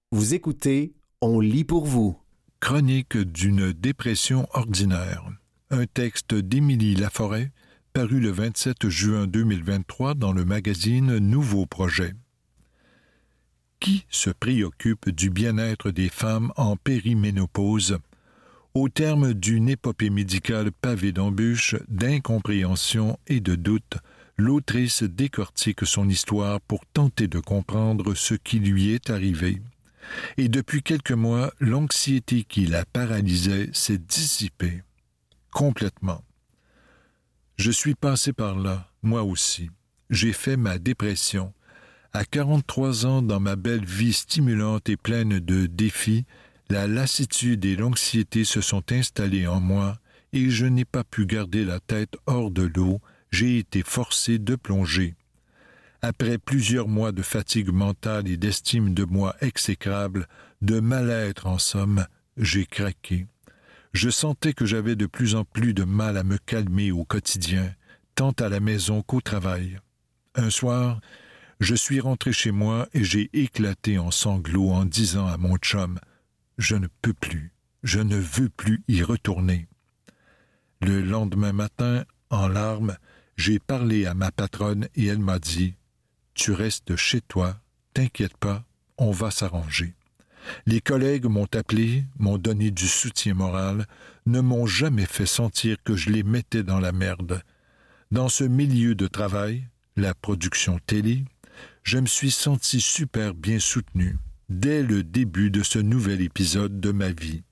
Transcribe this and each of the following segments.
Vous écoutez, on lit pour vous. Chronique d'une dépression ordinaire. Un texte d'Émilie Laforêt, paru le 27 juin 2023 dans le magazine Nouveau Projet. Qui se préoccupe du bien-être des femmes en périménopause? Au terme d'une épopée médicale pavée d'embûches, d'incompréhension et de doutes, l'autrice décortique son histoire pour tenter de comprendre ce qui lui est arrivé. Et depuis quelques mois, l'anxiété qui la paralysait s'est dissipée. Complètement. Je suis passé par là, moi aussi. J'ai fait ma dépression. À 43 ans, dans ma belle vie stimulante et pleine de défis, la lassitude et l'anxiété se sont installées en moi et je n'ai pas pu garder la tête hors de l'eau. J'ai été forcé de plonger. Après plusieurs mois de fatigue mentale et d'estime de moi exécrable, de mal-être en somme, j'ai craqué. Je sentais que j'avais de plus en plus de mal à me calmer au quotidien, tant à la maison qu'au travail. Un soir, je suis rentré chez moi et j'ai éclaté en sanglots en disant à mon chum « Je ne peux plus, je ne veux plus y retourner ». Le lendemain matin, en larmes, j'ai parlé à ma patronne et elle m'a dit « Tu restes chez toi, t'inquiète pas, on va s'arranger ». Les collègues m'ont appelé, m'ont donné du soutien moral, ne m'ont jamais fait sentir que je les mettais dans la merde. Dans ce milieu de travail, la production télé, je me suis senti super bien soutenu dès le début de ce nouvel épisode de ma vie.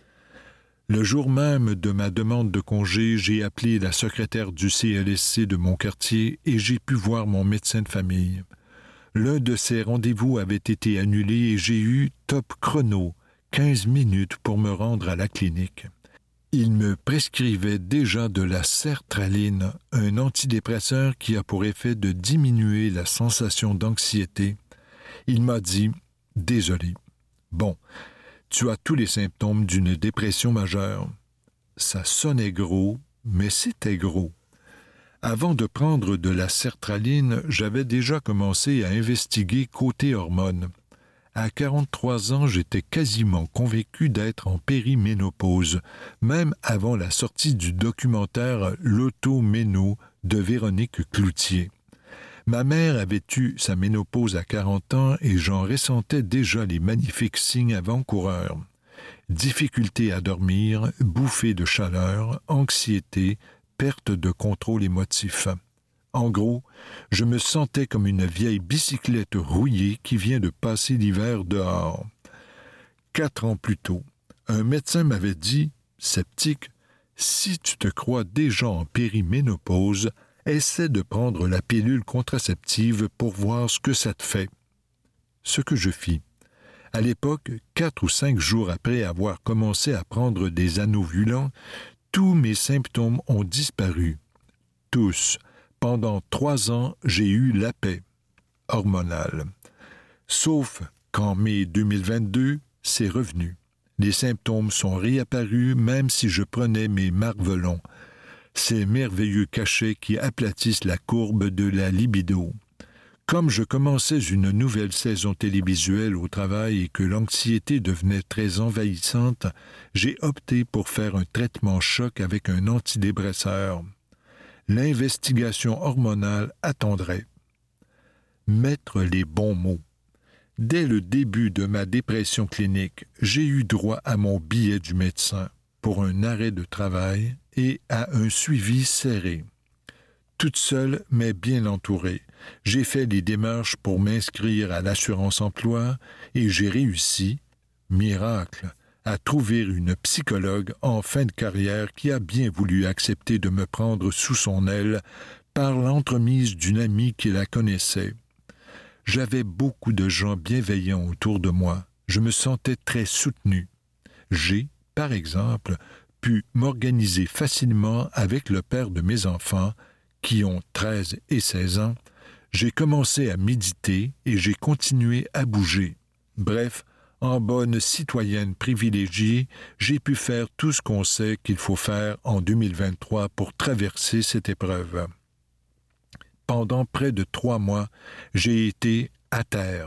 Le jour même de ma demande de congé, j'ai appelé la secrétaire du CLSC de mon quartier et j'ai pu voir mon médecin de famille. L'un de ces rendez-vous avait été annulé et j'ai eu top chrono, 15 minutes pour me rendre à la clinique. Il me prescrivait déjà de la sertraline, un antidépresseur qui a pour effet de diminuer la sensation d'anxiété. Il m'a dit « Désolé. Bon, tu as tous les symptômes d'une dépression majeure. » Ça sonnait gros, mais c'était gros. Avant de prendre de la sertraline, j'avais déjà commencé à investiguer côté hormones. À 43 ans, j'étais quasiment convaincu d'être en périménopause, même avant la sortie du documentaire « L'automéno » de Véronique Cloutier. Ma mère avait eu sa ménopause à 40 ans et j'en ressentais déjà les magnifiques signes avant-coureurs. Difficulté à dormir, bouffée de chaleur, anxiété, perte de contrôle émotif. En gros, je me sentais comme une vieille bicyclette rouillée qui vient de passer l'hiver dehors. 4 ans plus tôt, un médecin m'avait dit, sceptique, « Si tu te crois déjà en périménopause, essaie de prendre la pilule contraceptive pour voir ce que ça te fait. » Ce que je fis. À l'époque, 4 ou 5 jours après avoir commencé à prendre des anovulants, tous mes symptômes ont disparu. Tous. Pendant 3 ans, j'ai eu la paix hormonale. Sauf qu'en mai 2022, c'est revenu. Les symptômes sont réapparus même si je prenais mes Marvelon. Ces merveilleux cachets qui aplatissent la courbe de la libido. Comme je commençais une nouvelle saison télévisuelle au travail et que l'anxiété devenait très envahissante, j'ai opté pour faire un traitement choc avec un antidépresseur. L'investigation hormonale attendrait. Mettre les bons mots. Dès le début de ma dépression clinique, j'ai eu droit à mon billet du médecin pour un arrêt de travail et à un suivi serré. Toute seule, mais bien entourée, j'ai fait les démarches pour m'inscrire à l'assurance-emploi et j'ai réussi, miracle, à trouver une psychologue en fin de carrière qui a bien voulu accepter de me prendre sous son aile par l'entremise d'une amie qui la connaissait. J'avais beaucoup de gens bienveillants autour de moi. Je me sentais très soutenu. J'ai, par exemple, pu m'organiser facilement avec le père de mes enfants, qui ont 13 et 16 ans. J'ai commencé à méditer et j'ai continué à bouger. Bref, en bonne citoyenne privilégiée, j'ai pu faire tout ce qu'on sait qu'il faut faire en 2023 pour traverser cette épreuve. Pendant près de 3 mois, j'ai été à terre,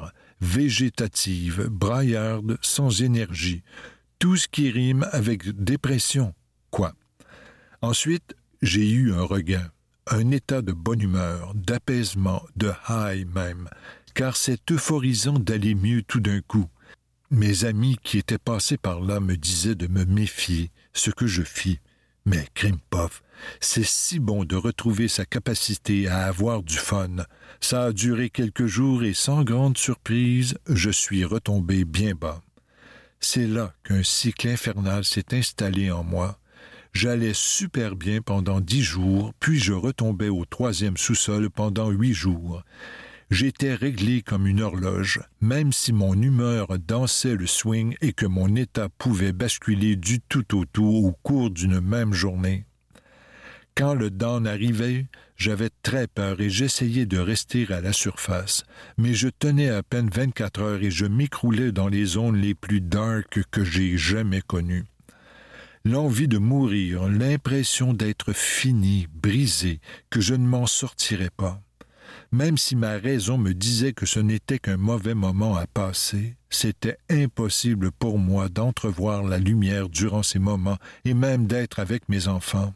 végétative, braillarde, sans énergie. Tout ce qui rime avec dépression, quoi. Ensuite, j'ai eu un regain, un état de bonne humeur, d'apaisement, de high même, car c'est euphorisant d'aller mieux tout d'un coup. Mes amis qui étaient passés par là me disaient de me méfier, ce que je fis. Mais Krimpov, c'est si bon de retrouver sa capacité à avoir du fun. Ça a duré quelques jours et sans grande surprise, je suis retombé bien bas. C'est là qu'un cycle infernal s'est installé en moi. J'allais super bien pendant 10 jours, puis je retombais au 3e sous-sol pendant 8 jours. J'étais réglé comme une horloge, même si mon humeur dansait le swing et que mon état pouvait basculer du tout au tout au cours d'une même journée. Quand le dawn arrivait, j'avais très peur et j'essayais de rester à la surface, mais je tenais à peine 24 heures et je m'écroulais dans les zones les plus dark que j'ai jamais connues. L'envie de mourir, l'impression d'être fini, brisé, que je ne m'en sortirais pas. Même si ma raison me disait que ce n'était qu'un mauvais moment à passer, c'était impossible pour moi d'entrevoir la lumière durant ces moments et même d'être avec mes enfants.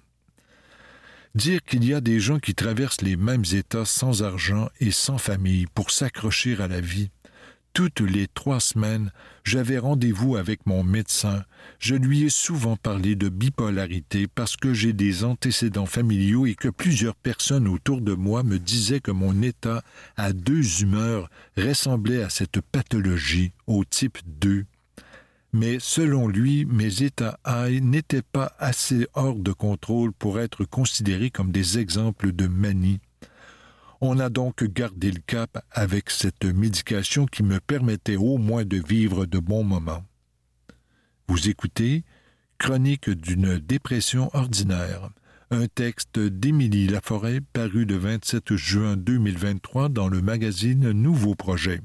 Dire qu'il y a des gens qui traversent les mêmes états sans argent et sans famille pour s'accrocher à la vie. Toutes les 3 semaines, j'avais rendez-vous avec mon médecin. Je lui ai souvent parlé de bipolarité parce que j'ai des antécédents familiaux et que plusieurs personnes autour de moi me disaient que mon état à 2 humeurs ressemblait à cette pathologie, au type 2. Mais selon lui, mes états high n'étaient pas assez hors de contrôle pour être considérés comme des exemples de manie. On a donc gardé le cap avec cette médication qui me permettait au moins de vivre de bons moments. Vous écoutez Chronique d'une dépression ordinaire, un texte d'Émilie Laforêt paru le 27 juin 2023 dans le magazine Nouveau Projet.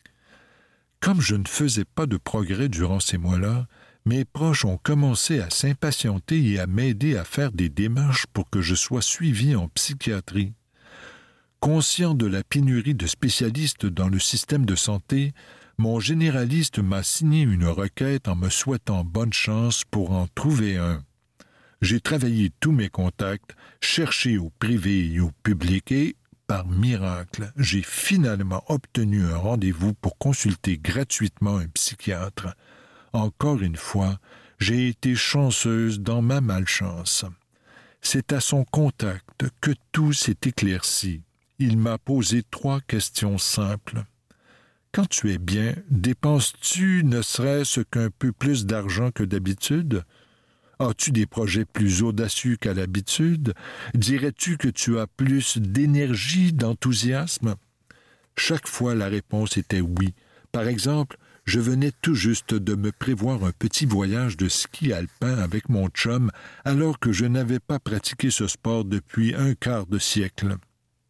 Comme je ne faisais pas de progrès durant ces mois-là, mes proches ont commencé à s'impatienter et à m'aider à faire des démarches pour que je sois suivi en psychiatrie. Conscient de la pénurie de spécialistes dans le système de santé, mon généraliste m'a signé une requête en me souhaitant bonne chance pour en trouver un. J'ai travaillé tous mes contacts, cherché au privé et au public et, par miracle, j'ai finalement obtenu un rendez-vous pour consulter gratuitement un psychiatre. Encore une fois, j'ai été chanceuse dans ma malchance. C'est à son contact que tout s'est éclairci. Il m'a posé 3 questions simples. Quand tu es bien, dépenses-tu ne serait-ce qu'un peu plus d'argent que d'habitude? As-tu des projets plus audacieux qu'à l'habitude? Dirais-tu que tu as plus d'énergie, d'enthousiasme? Chaque fois, la réponse était oui. Par exemple, je venais tout juste de me prévoir un petit voyage de ski alpin avec mon chum alors que je n'avais pas pratiqué ce sport depuis un quart de siècle.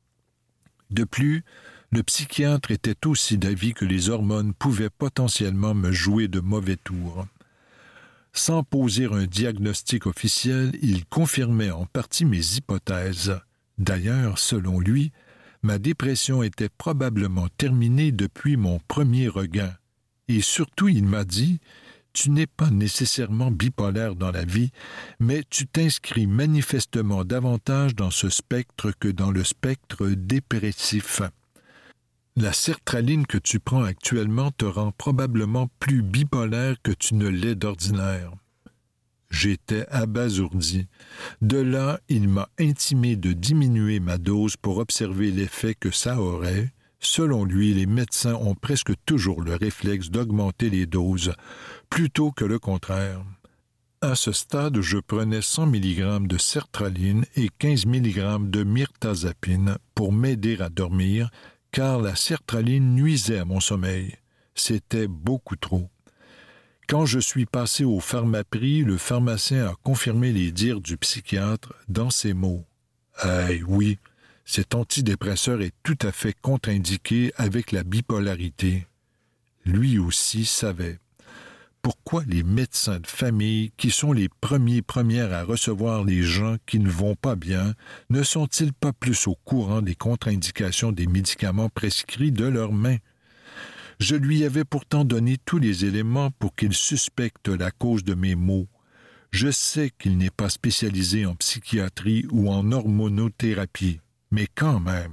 De plus, le psychiatre était aussi d'avis que les hormones pouvaient potentiellement me jouer de mauvais tours. Sans poser un diagnostic officiel, il confirmait en partie mes hypothèses. D'ailleurs, selon lui, ma dépression était probablement terminée depuis mon premier regain. Et surtout, il m'a dit « Tu n'es pas nécessairement bipolaire dans la vie, mais tu t'inscris manifestement davantage dans ce spectre que dans le spectre dépressif. La sertraline que tu prends actuellement te rend probablement plus bipolaire que tu ne l'es d'ordinaire. » J'étais abasourdi. De là, il m'a intimé de diminuer ma dose pour observer l'effet que ça aurait. Selon lui, les médecins ont presque toujours le réflexe d'augmenter les doses, plutôt que le contraire. À ce stade, je prenais 100 mg de sertraline et 15 mg de mirtazapine pour m'aider à dormir, car la sertraline nuisait à mon sommeil. C'était beaucoup trop. Quand je suis passé au Pharmaprix, le pharmacien a confirmé les dires du psychiatre dans ces mots. « Hey, oui, cet antidépresseur est tout à fait contre-indiqué avec la bipolarité. » Lui aussi savait. Pourquoi les médecins de famille, qui sont les premières à recevoir les gens qui ne vont pas bien, ne sont-ils pas plus au courant des contre-indications des médicaments prescrits de leurs mains? Je lui avais pourtant donné tous les éléments pour qu'il suspecte la cause de mes maux. Je sais qu'il n'est pas spécialisé en psychiatrie ou en hormonothérapie, mais quand même.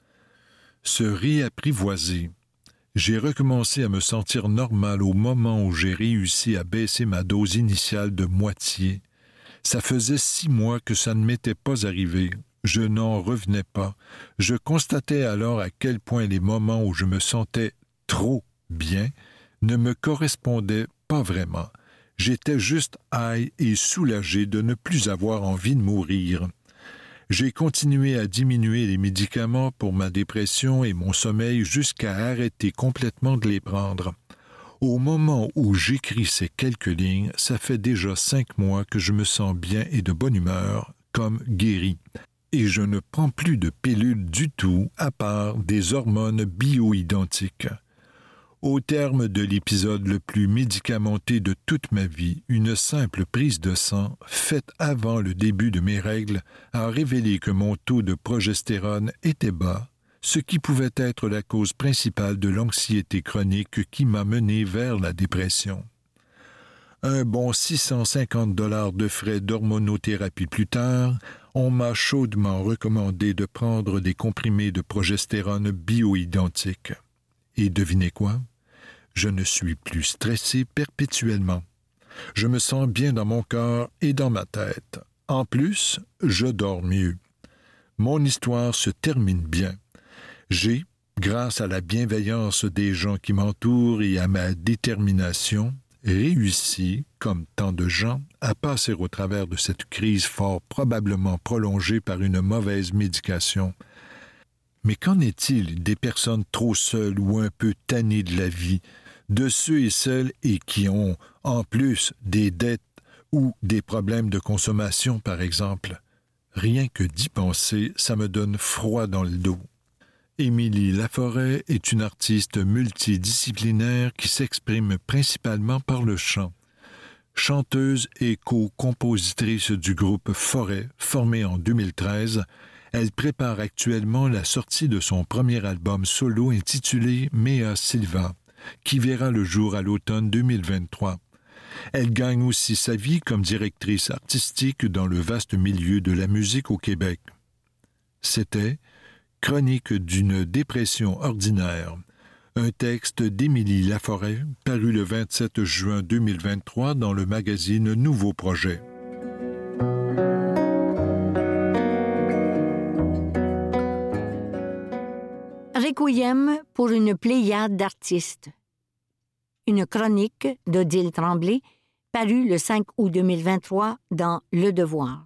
Se réapprivoiser. J'ai recommencé à me sentir normal au moment où j'ai réussi à baisser ma dose initiale de moitié. Ça faisait 6 mois que ça ne m'était pas arrivé. Je n'en revenais pas. Je constatais alors à quel point les moments où je me sentais trop bien ne me correspondaient pas vraiment. J'étais juste high et soulagé de ne plus avoir envie de mourir. J'ai continué à diminuer les médicaments pour ma dépression et mon sommeil jusqu'à arrêter complètement de les prendre. Au moment où j'écris ces quelques lignes, ça fait déjà 5 mois que je me sens bien et de bonne humeur, comme guéri. Et je ne prends plus de pilules du tout, à part des hormones bioidentiques. Au terme de l'épisode le plus médicamenté de toute ma vie, une simple prise de sang, faite avant le début de mes règles, a révélé que mon taux de progestérone était bas, ce qui pouvait être la cause principale de l'anxiété chronique qui m'a mené vers la dépression. Un bon 650 $ de frais d'hormonothérapie plus tard, on m'a chaudement recommandé de prendre des comprimés de progestérone bioidentiques. Et devinez quoi? Je ne suis plus stressé perpétuellement. Je me sens bien dans mon corps et dans ma tête. En plus, je dors mieux. Mon histoire se termine bien. J'ai, grâce à la bienveillance des gens qui m'entourent et à ma détermination, réussi, comme tant de gens, à passer au travers de cette crise fort probablement prolongée par une mauvaise médication. Mais qu'en est-il des personnes trop seules ou un peu tannées de la vie, de ceux et celles et qui ont, en plus, des dettes ou des problèmes de consommation, par exemple? Rien que d'y penser, ça me donne froid dans le dos. Émilie Laforêt est une artiste multidisciplinaire qui s'exprime principalement par le chant. Chanteuse et co-compositrice du groupe Forêt, formé en 2013, elle prépare actuellement la sortie de son premier album solo intitulé Mea Silva, qui verra le jour à l'automne 2023. Elle gagne aussi sa vie comme directrice artistique dans le vaste milieu de la musique au Québec. C'était Chronique d'une dépression ordinaire, un texte d'Émilie Laforêt, paru le 27 juin 2023 dans le magazine Nouveau Projet. Requiem pour une pléiade d'artistes. Une chronique d'Odile Tremblay, parue le 5 août 2023 dans Le Devoir.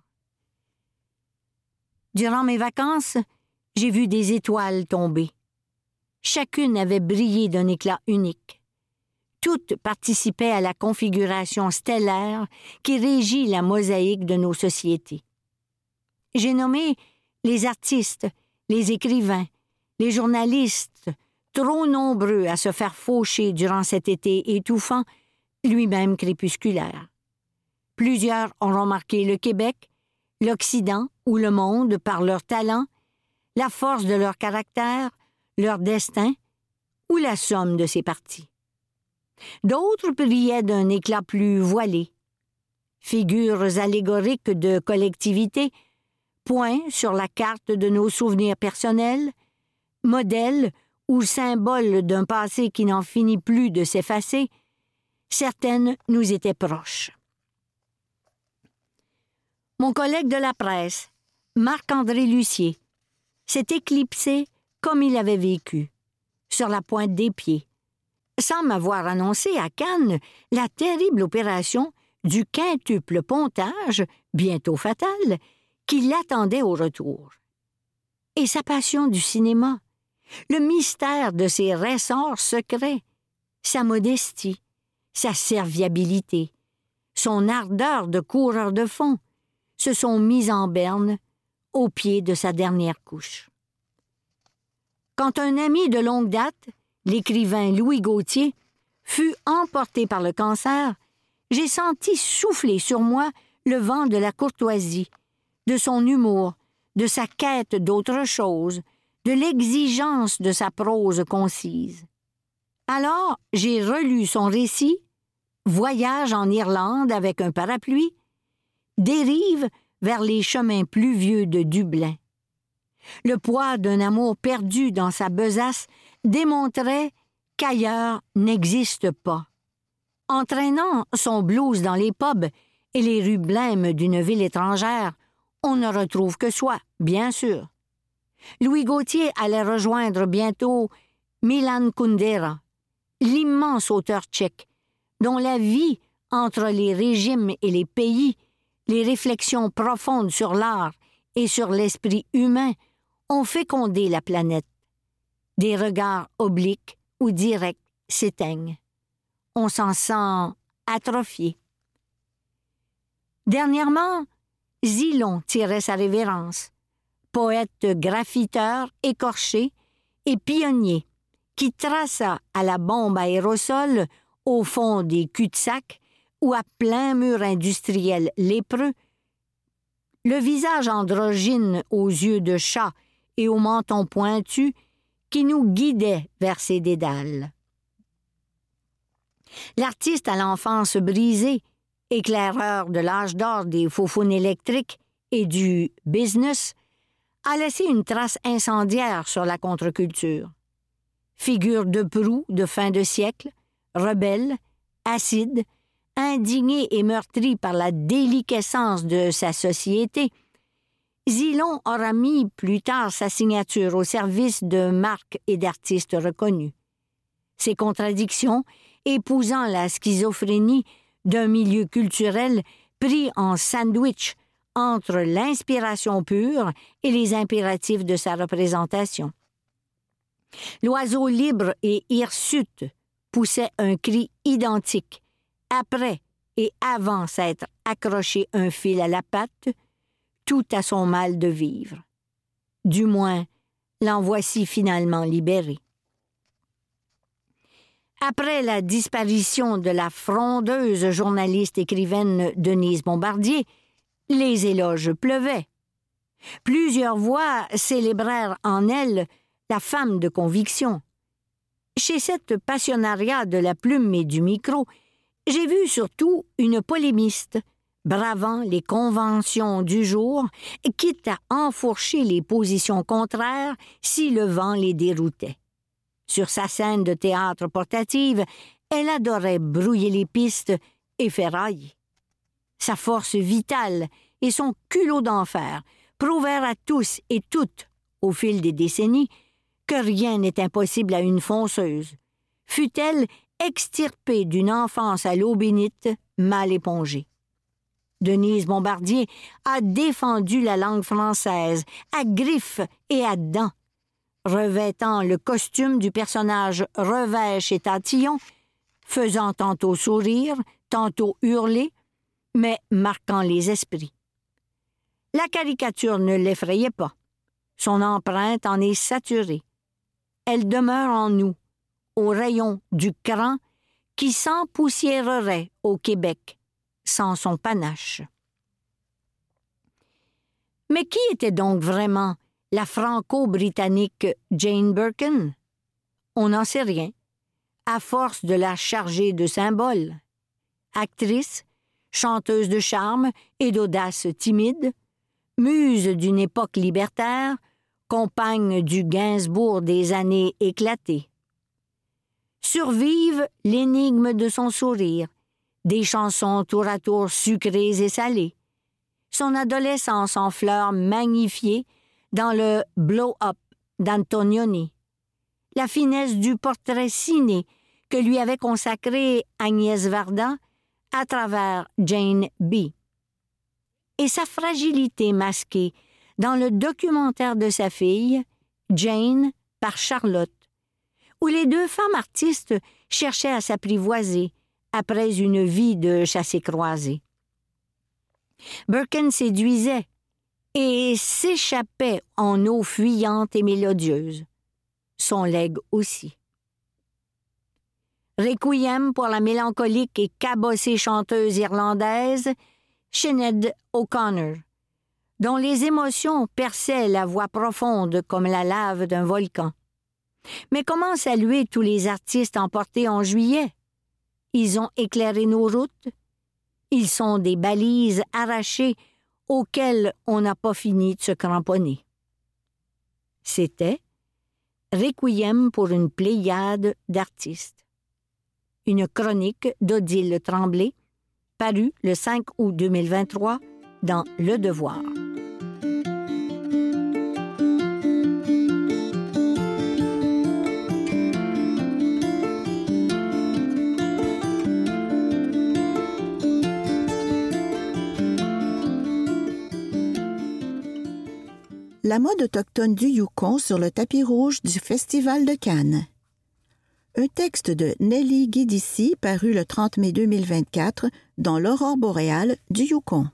Durant mes vacances, j'ai vu des étoiles tomber. Chacune avait brillé d'un éclat unique. Toutes participaient à la configuration stellaire qui régit la mosaïque de nos sociétés. J'ai nommé les artistes, les écrivains, les journalistes, trop nombreux à se faire faucher durant cet été étouffant, lui-même crépusculaire. Plusieurs ont remarqué le Québec, l'Occident ou le monde par leur talent, la force de leur caractère, leur destin ou la somme de ses parties. D'autres brillaient d'un éclat plus voilé. Figures allégoriques de collectivité, points sur la carte de nos souvenirs personnels, modèles ou symboles d'un passé qui n'en finit plus de s'effacer, certaines nous étaient proches. Mon collègue de la presse, Marc-André Lucier, s'est éclipsé comme il avait vécu, sur la pointe des pieds, sans m'avoir annoncé à Cannes la terrible opération du quintuple pontage, bientôt fatale, qui l'attendait au retour. Et sa passion du cinéma, le mystère de ses ressorts secrets, sa modestie, sa serviabilité, son ardeur de coureur de fond, se sont mis en berne au pied de sa dernière couche. Quand un ami de longue date, l'écrivain Louis Gauthier, fut emporté par le cancer, j'ai senti souffler sur moi le vent de la courtoisie, de son humour, de sa quête d'autre chose, de l'exigence de sa prose concise. Alors, j'ai relu son récit, Voyage en Irlande avec un parapluie, dérive vers les chemins pluvieux de Dublin. Le poids d'un amour perdu dans sa besace démontrait qu'ailleurs n'existe pas. Entraînant son blues dans les pubs et les rues blêmes d'une ville étrangère, on ne retrouve que soi, bien sûr. Louis Gauthier allait rejoindre bientôt Milan Kundera, l'immense auteur tchèque, dont la vie entre les régimes et les pays, les réflexions profondes sur l'art et sur l'esprit humain ont fécondé la planète. Des regards obliques ou directs s'éteignent. On s'en sent atrophié. Dernièrement, Zilon tirait sa révérence, poète graffiteur écorché et pionnier, qui traça à la bombe aérosol au fond des cul-de-sac ou à plein mur industriel lépreux, le visage androgyne aux yeux de chat et au menton pointu qui nous guidait vers ses dédales. L'artiste à l'enfance brisée, éclaireur de l'âge d'or des faux-founes électriques et du business, a laissé une trace incendiaire sur la contre-culture. Figure de proue de fin de siècle, rebelle, acide, indigné et meurtri par la déliquescence de sa société, Zilon aura mis plus tard sa signature au service de marques et d'artistes reconnus. Ses contradictions, épousant la schizophrénie d'un milieu culturel pris en sandwich entre l'inspiration pure et les impératifs de sa représentation. L'oiseau libre et hirsute poussait un cri identique, après et avant s'être accroché un fil à la patte, tout à son mal de vivre. Du moins, l'en voici finalement libéré. Après la disparition de la frondeuse journaliste-écrivaine Denise Bombardier, les éloges pleuvaient. Plusieurs voix célébrèrent en elle la femme de conviction. Chez cette passionnariat de la plume et du micro, j'ai vu surtout une polémiste, bravant les conventions du jour, quitte à enfourcher les positions contraires si le vent les déroutait. Sur sa scène de théâtre portative, elle adorait brouiller les pistes et ferrailler. Sa force vitale et son culot d'enfer prouvèrent à tous et toutes, au fil des décennies, que rien n'est impossible à une fonceuse, fût-elle extirpée d'une enfance à l'eau bénite mal épongée. Denise Bombardier a défendu la langue française à griffes et à dents, revêtant le costume du personnage Revêche et Tatillon, faisant tantôt sourire, tantôt hurler, mais marquant les esprits. La caricature ne l'effrayait pas. Son empreinte en est saturée. Elle demeure en nous, au rayon du cran qui s'empoussiérerait au Québec sans son panache. Mais qui était donc vraiment la franco-britannique Jane Birkin? On n'en sait rien, à force de la charger de symboles. Actrice, chanteuse de charme et d'audace timide, muse d'une époque libertaire, compagne du Gainsbourg des années éclatées. Survivent l'énigme de son sourire, des chansons tour à tour sucrées et salées, son adolescence en fleurs magnifiée dans le blow-up d'Antonioni, la finesse du portrait ciné que lui avait consacré Agnès Varda à travers Jane B. Et sa fragilité masquée dans le documentaire de sa fille, Jane par Charlotte, où les deux femmes artistes cherchaient à s'apprivoiser après une vie de chassé-croisé. Birkin séduisait et s'échappait en eau fuyante et mélodieuse. Son legs aussi. Requiem pour la mélancolique et cabossée chanteuse irlandaise Sinéad O'Connor, dont les émotions perçaient la voix profonde comme la lave d'un volcan. Mais comment saluer tous les artistes emportés en juillet? Ils ont éclairé nos routes. Ils sont des balises arrachées auxquelles on n'a pas fini de se cramponner. C'était Requiem pour une pléiade d'artistes. Une chronique d'Odile Tremblay, parue le 5 août 2023 dans Le Devoir. La mode autochtone du Yukon sur le tapis rouge du Festival de Cannes. Un texte de Nelly Guidici paru le 30 mai 2024 dans l'Aurore boréale du Yukon.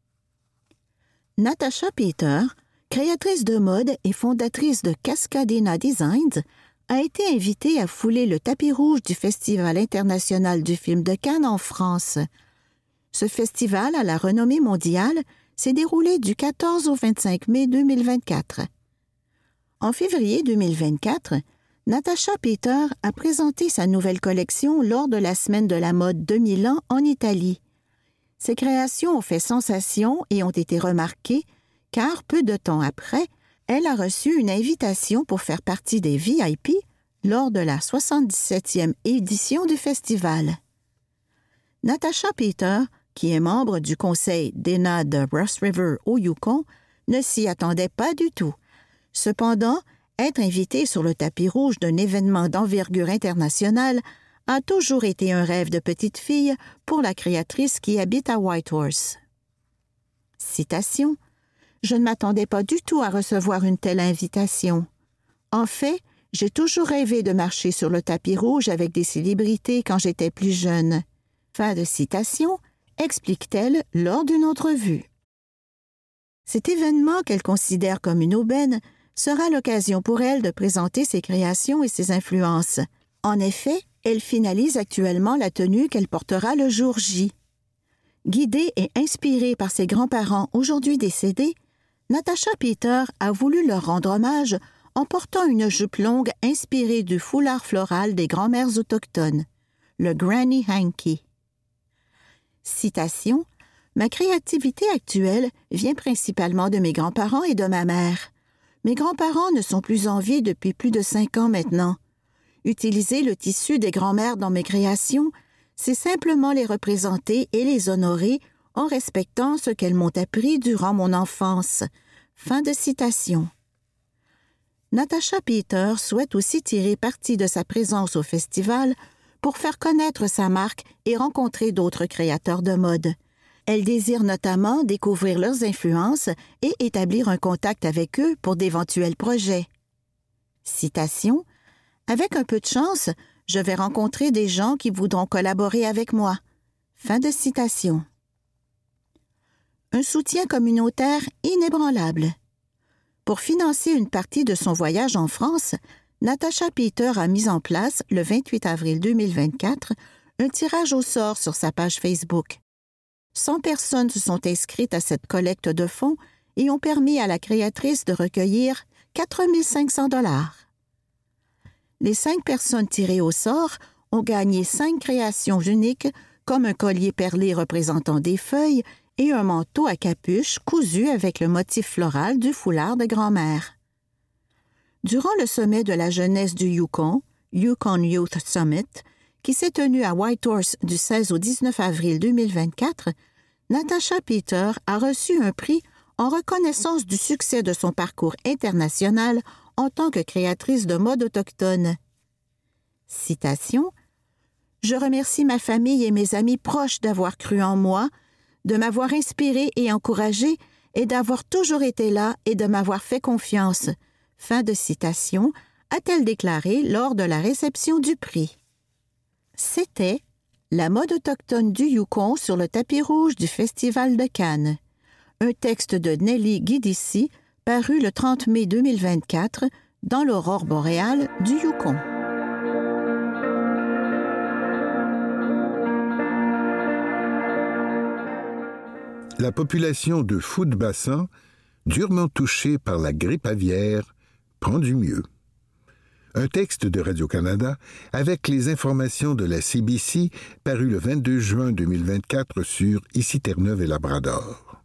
Natasha Peter, créatrice de mode et fondatrice de Cascadena Designs, a été invitée à fouler le tapis rouge du Festival international du film de Cannes en France. Ce festival à la renommée mondiale s'est déroulé du 14 au 25 mai 2024. En février 2024, Natasha Peter a présenté sa nouvelle collection lors de la Semaine de la mode de Milan en Italie. Ses créations ont fait sensation et ont été remarquées car, peu de temps après, elle a reçu une invitation pour faire partie des VIP lors de la 77e édition du festival. Natasha Peter, qui est membre du conseil d'ENA de Ross River au Yukon, ne s'y attendait pas du tout. Cependant, être invitée sur le tapis rouge d'un événement d'envergure internationale a toujours été un rêve de petite fille pour la créatrice qui habite à Whitehorse. Citation: « Je ne m'attendais pas du tout à recevoir une telle invitation. En fait, j'ai toujours rêvé de marcher sur le tapis rouge avec des célébrités quand j'étais plus jeune. » Fin de citation, explique-t-elle lors d'une entrevue. Cet événement qu'elle considère comme une aubaine sera l'occasion pour elle de présenter ses créations et ses influences. En effet, elle finalise actuellement la tenue qu'elle portera le jour J. Guidée et inspirée par ses grands-parents aujourd'hui décédés, Natasha Peter a voulu leur rendre hommage en portant une jupe longue inspirée du foulard floral des grands-mères autochtones, le Granny Hanky. Citation: « Ma créativité actuelle vient principalement de mes grands-parents et de ma mère. Mes grands-parents ne sont plus en vie depuis plus de 5 ans maintenant. Utiliser le tissu des grands-mères dans mes créations, c'est simplement les représenter et les honorer en respectant ce qu'elles m'ont appris durant mon enfance. » Fin de citation. Natasha Peter souhaite aussi tirer parti de sa présence au festival pour faire connaître sa marque et rencontrer d'autres créateurs de mode. Elle désire notamment découvrir leurs influences et établir un contact avec eux pour d'éventuels projets. Citation: « Avec un peu de chance, je vais rencontrer des gens qui voudront collaborer avec moi. » Fin de citation. Un soutien communautaire inébranlable. Pour financer une partie de son voyage en France, Natasha Peter a mis en place, le 28 avril 2024, un tirage au sort sur sa page Facebook. 100 personnes se sont inscrites à cette collecte de fonds et ont permis à la créatrice de recueillir 4 500 $. Les 5 personnes tirées au sort ont gagné 5 créations uniques comme un collier perlé représentant des feuilles et un manteau à capuche cousu avec le motif floral du foulard de grand-mère. Durant le sommet de la jeunesse du Yukon, Yukon Youth Summit, qui s'est tenu à Whitehorse du 16 au 19 avril 2024, Natasha Peter a reçu un prix en reconnaissance du succès de son parcours international en tant que créatrice de mode autochtone. Citation: « Je remercie ma famille et mes amis proches d'avoir cru en moi, de m'avoir inspirée et encouragée et d'avoir toujours été là et de m'avoir fait confiance. » Fin de citation, a-t-elle déclaré lors de la réception du prix. C'était La mode autochtone du Yukon sur le tapis rouge du Festival de Cannes. Un texte de Nelly Guidici, paru le 30 mai 2024 dans l'Aurore boréale du Yukon. La population de Fou-de-Bassin, durement touchée par la grippe aviaire, prend du mieux. Un texte de Radio-Canada avec les informations de la CBC paru le 22 juin 2024 sur Ici Terre-Neuve et Labrador.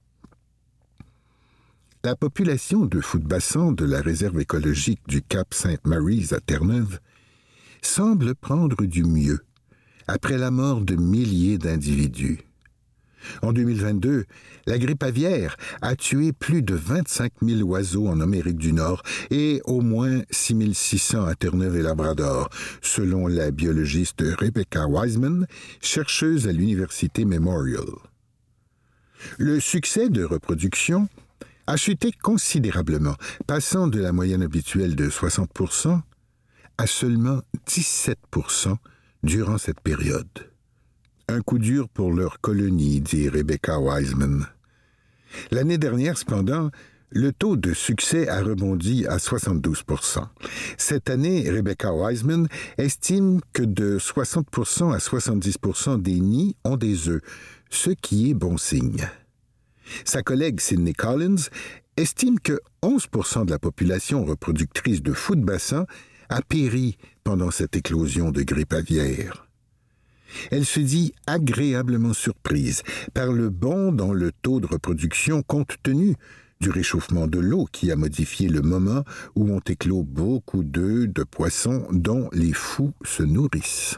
La population de Footbassin de la réserve écologique du Cap Sainte-Mary's à Terre-Neuve semble prendre du mieux après la mort de milliers d'individus. En 2022, la grippe aviaire a tué plus de 25 000 oiseaux en Amérique du Nord et au moins 6 600 à Terre-Neuve et Labrador, selon la biologiste Rebecca Wiseman, chercheuse à l'Université Memorial. Le succès de reproduction a chuté considérablement, passant de la moyenne habituelle de 60% à seulement 17% durant cette période. Un coup dur pour leur colonie, dit Rebecca Wiseman. L'année dernière, cependant, le taux de succès a rebondi à 72%. Cette année, Rebecca Wiseman estime que de 60% à 70% des nids ont des œufs, ce qui est bon signe. Sa collègue Sydney Collins estime que 11% de la population reproductrice de Footbassin a péri pendant cette éclosion de grippe aviaire. Elle se dit agréablement surprise par le bond dans le taux de reproduction compte tenu du réchauffement de l'eau qui a modifié le moment où ont éclos beaucoup d'œufs de poissons dont les fous se nourrissent.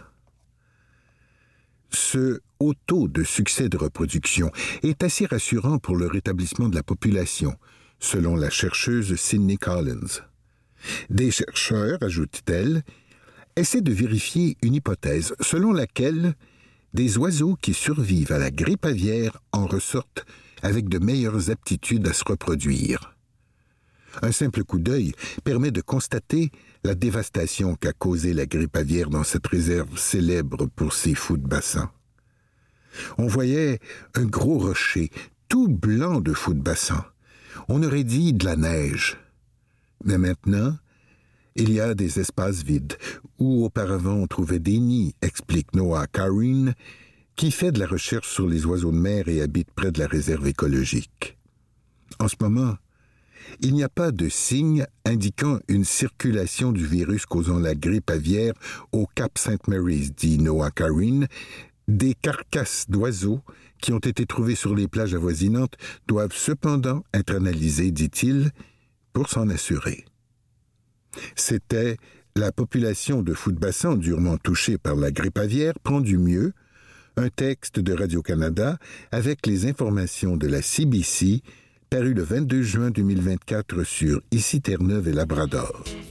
Ce haut taux de succès de reproduction est assez rassurant pour le rétablissement de la population, selon la chercheuse Sydney Collins. Des chercheurs, ajoute-t-elle, essaie de vérifier une hypothèse selon laquelle des oiseaux qui survivent à la grippe aviaire en ressortent avec de meilleures aptitudes à se reproduire. Un simple coup d'œil permet de constater la dévastation qu'a causée la grippe aviaire dans cette réserve célèbre pour ses Footbassins. On voyait un gros rocher tout blanc de Footbassin. On aurait dit de la neige. Mais maintenant, il y a des espaces vides, où auparavant on trouvait des nids, explique Noah Karine, qui fait de la recherche sur les oiseaux de mer et habite près de la réserve écologique. En ce moment, il n'y a pas de signe indiquant une circulation du virus causant la grippe aviaire au Cap Sainte-Mary's, dit Noah Karine. Des carcasses d'oiseaux qui ont été trouvées sur les plages avoisinantes doivent cependant être analysées, dit-il, pour s'en assurer. C'était la population de Footbassin durement touchée par la grippe aviaire prend du mieux, un texte de Radio-Canada avec les informations de la CBC paru le 22 juin 2024 sur Ici Terre-Neuve et Labrador.